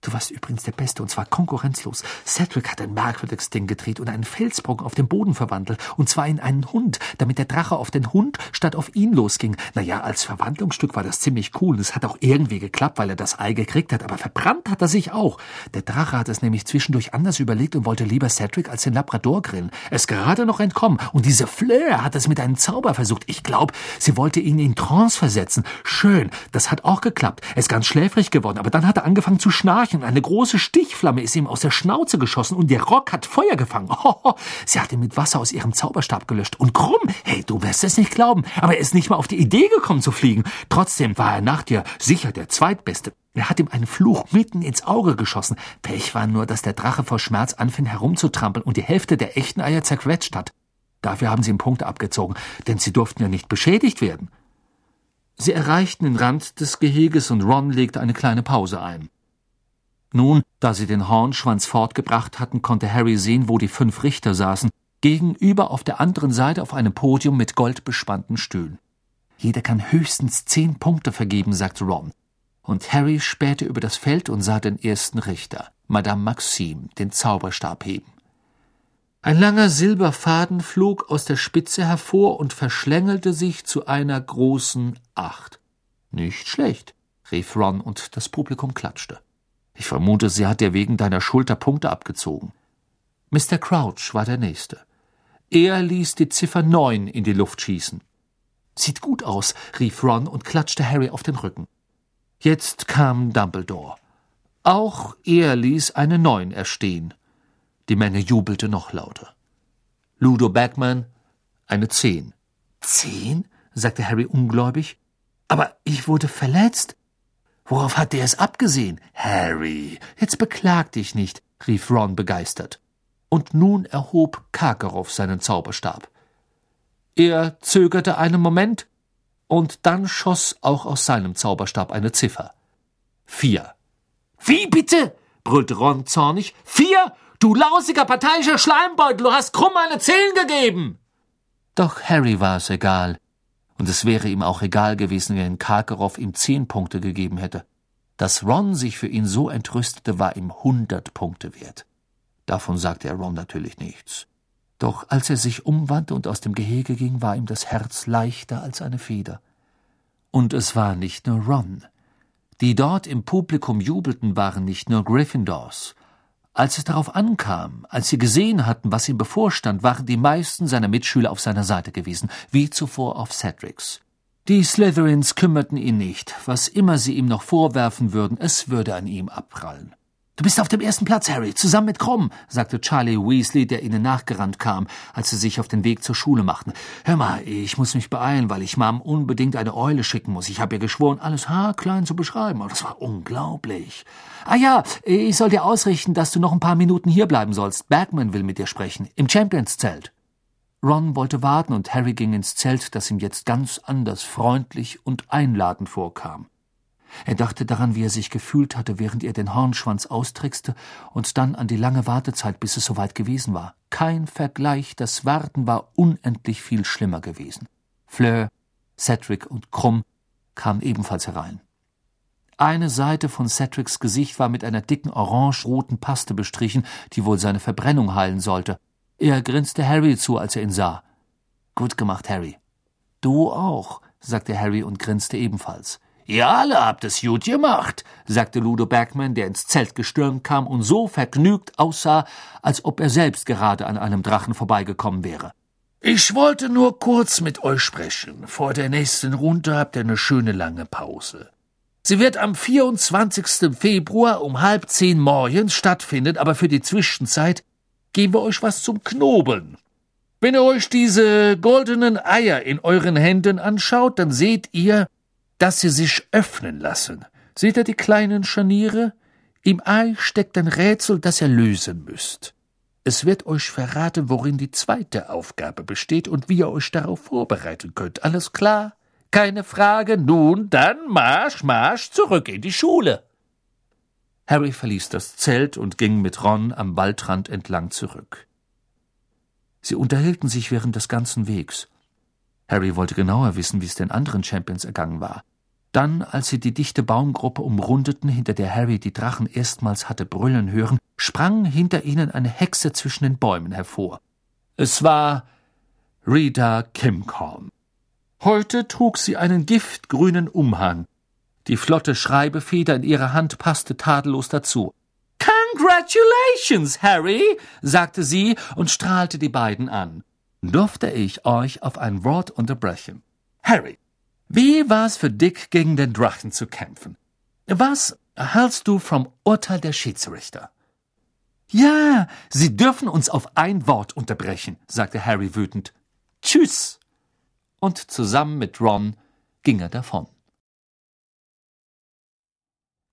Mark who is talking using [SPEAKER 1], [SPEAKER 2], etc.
[SPEAKER 1] Du warst übrigens der Beste, und zwar konkurrenzlos. Cedric hat ein merkwürdiges Ding gedreht und einen Felsbrocken auf den Boden verwandelt, und zwar in einen Hund, damit der Drache auf den Hund statt auf ihn losging. Naja, als Verwandlungsstück war das ziemlich cool, und es hat auch irgendwie geklappt, weil er das Ei gekriegt hat, aber verbrannt hat er sich auch. Der Drache hat es nämlich zwischendurch anders überlegt und wollte lieber Cedric als den Labrador grillen. Er ist gerade noch entkommen, und diese Fleur hat es mit einem Zauber versucht. Ich glaube, sie wollte ihn in Trance versetzen. Schön, das hat auch geklappt. Er ist ganz schläfrig geworden, aber dann hat er angefangen zu schnarchen. Eine große Stichflamme ist ihm aus der Schnauze geschossen und der Rock hat Feuer gefangen. Sie hat ihn mit Wasser aus ihrem Zauberstab gelöscht. Und Krumm, hey, du wirst es nicht glauben, aber er ist nicht mal auf die Idee gekommen zu fliegen. Trotzdem war er nach dir sicher der Zweitbeste. Er hat ihm einen Fluch mitten ins Auge geschossen. Pech war nur, dass der Drache vor Schmerz anfing herumzutrampeln und die Hälfte der echten Eier zerquetscht hat. Dafür haben sie ihm Punkte abgezogen, denn sie durften ja nicht beschädigt werden. Sie erreichten den Rand des Geheges und Ron legte eine kleine Pause ein. Nun, da sie den Hornschwanz fortgebracht hatten, konnte Harry sehen, wo die 5 Richter saßen, gegenüber auf der anderen Seite auf einem Podium mit goldbespannten Stühlen. Jeder kann höchstens 10 Punkte vergeben, sagte Ron. Und Harry spähte über das Feld und sah den ersten Richter, Madame Maxime, den Zauberstab heben. Ein langer Silberfaden flog aus der Spitze hervor und verschlängelte sich zu einer großen 8. »Nicht schlecht«, rief Ron, und das Publikum klatschte. »Ich vermute, sie hat dir wegen deiner Schulter Punkte abgezogen.« Mr. Crouch war der Nächste. Er ließ die Ziffer 9 in die Luft schießen. »Sieht gut aus«, rief Ron und klatschte Harry auf den Rücken. Jetzt kam Dumbledore. Auch er ließ eine 9 erstehen. Die Menge jubelte noch lauter. Ludo Bagman, eine 10. 10? Sagte Harry ungläubig. Aber ich wurde verletzt. Worauf hat der es abgesehen? Harry, jetzt beklag dich nicht, rief Ron begeistert. Und nun erhob Karkaroff seinen Zauberstab. Er zögerte einen Moment, und dann schoss auch aus seinem Zauberstab eine Ziffer. 4. »Wie bitte?« brüllte Ron zornig. 4? Du lausiger parteiischer Schleimbeutel, du hast Krumm eine 10 gegeben!« Doch Harry war es egal. Und es wäre ihm auch egal gewesen, wenn Karkaroff ihm 10 Punkte gegeben hätte. Dass Ron sich für ihn so entrüstete, war ihm 100 Punkte wert. Davon sagte er Ron natürlich nichts. Doch als er sich umwandte und aus dem Gehege ging, war ihm das Herz leichter als eine Feder. Und es war nicht nur Ron. Die dort im Publikum jubelten, waren nicht nur Gryffindors. Als es darauf ankam, als sie gesehen hatten, was ihm bevorstand, waren die meisten seiner Mitschüler auf seiner Seite gewesen, wie zuvor auf Cedrics. Die Slytherins kümmerten ihn nicht. Was immer sie ihm noch vorwerfen würden, es würde an ihm abprallen. »Du bist auf dem ersten Platz, Harry, zusammen mit Krumm«, sagte Charlie Weasley, der ihnen nachgerannt kam, als sie sich auf den Weg zur Schule machten. »Hör mal, ich muss mich beeilen, weil ich Mom unbedingt eine Eule schicken muss. Ich habe ihr geschworen, alles haarklein zu beschreiben. Aber das war unglaublich. Ah ja, ich soll dir ausrichten, dass du noch ein paar Minuten hierbleiben sollst. Bagman will mit dir sprechen, im Champions-Zelt.« Ron wollte warten, und Harry ging ins Zelt, das ihm jetzt ganz anders freundlich und einladend vorkam. Er dachte daran, wie er sich gefühlt hatte, während er den Hornschwanz austrickste, und dann an die lange Wartezeit, bis es soweit gewesen war. Kein Vergleich, das Warten war unendlich viel schlimmer gewesen. Fleur, Cedric und Krumm kamen ebenfalls herein. Eine Seite von Cedrics Gesicht war mit einer dicken orange-roten Paste bestrichen, die wohl seine Verbrennung heilen sollte. Er grinste Harry zu, als er ihn sah. »Gut gemacht, Harry.« »Du auch«, sagte Harry und grinste ebenfalls. »Ihr alle habt es gut gemacht«, sagte Ludo Bagman, der ins Zelt gestürmt kam und so vergnügt aussah, als ob er selbst gerade an einem Drachen vorbeigekommen wäre. »Ich wollte nur kurz mit euch sprechen. Vor der nächsten Runde habt ihr eine schöne lange Pause. Sie wird am 24. Februar um 9:30 morgens stattfinden, aber für die Zwischenzeit geben wir euch was zum Knobeln. Wenn ihr euch diese goldenen Eier in euren Händen anschaut, dann seht ihr, dass sie sich öffnen lassen. Seht ihr die kleinen Scharniere? Im Ei steckt ein Rätsel, das ihr lösen müsst. Es wird euch verraten, worin die zweite Aufgabe besteht und wie ihr euch darauf vorbereiten könnt. Alles klar? Keine Frage? Nun, dann Marsch zurück in die Schule.« Harry verließ das Zelt und ging mit Ron am Waldrand entlang zurück. Sie unterhielten sich während des ganzen Wegs. Harry wollte genauer wissen, wie es den anderen Champions ergangen war. Dann, als sie die dichte Baumgruppe umrundeten, hinter der Harry die Drachen erstmals hatte brüllen hören, sprang hinter ihnen eine Hexe zwischen den Bäumen hervor. Es war Rita Kimcorn. Heute trug sie einen giftgrünen Umhang. Die flotte Schreibefeder in ihrer Hand passte tadellos dazu. »Congratulations, Harry«, sagte sie und strahlte die beiden an. »Durfte ich euch auf ein Wort unterbrechen? Harry, wie war's für Dick, gegen den Drachen zu kämpfen? Was hältst du vom Urteil der Schiedsrichter?« »Ja, Sie dürfen uns auf ein Wort unterbrechen«, sagte Harry wütend. »Tschüss!« Und zusammen mit Ron ging er davon.